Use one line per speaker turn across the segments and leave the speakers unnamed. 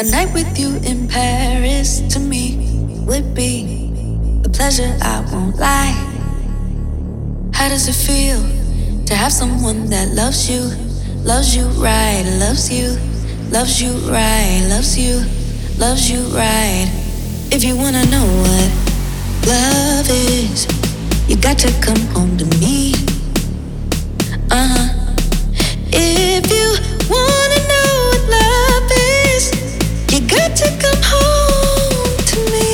A night with you in Paris to me would be a pleasure I won't lie. How does it feel to have someone that loves you right, loves you right, loves you right? If you wanna know what love is, you got to come home to me. If you wanna know what love is, you got to come home to me.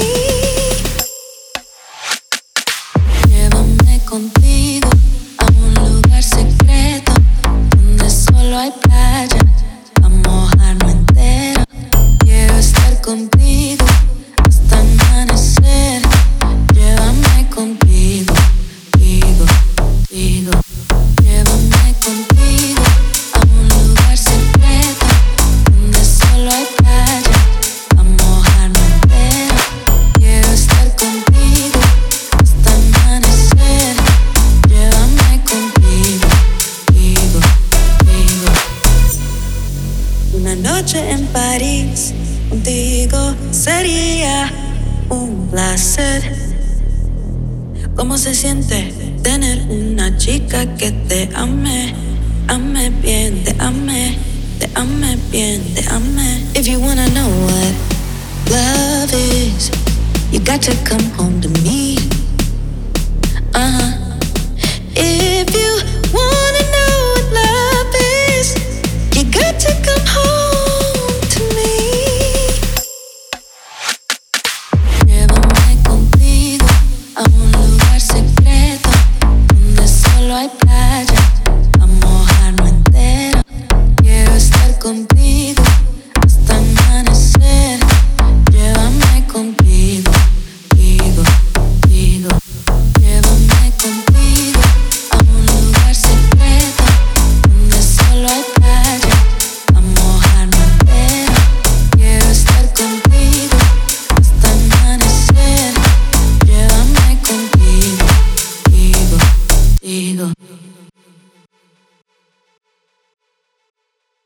Llévame contigo a un lugar secreto donde solo hay playa, a mojarnos entero. Quiero estar contigo hasta amanecer. Llévame contigo, digo, digo. Llévame contigo a un lugar secreto donde solo hay playa, a mojarme entero. Quiero estar contigo hasta amanecer. Llévame contigo, digo, digo. Una noche en París contigo sería un placer. ¿Cómo se siente tener una chica que te ame, ame bien, te ame bien, te ame? If you wanna know what love is, you got to come home to me.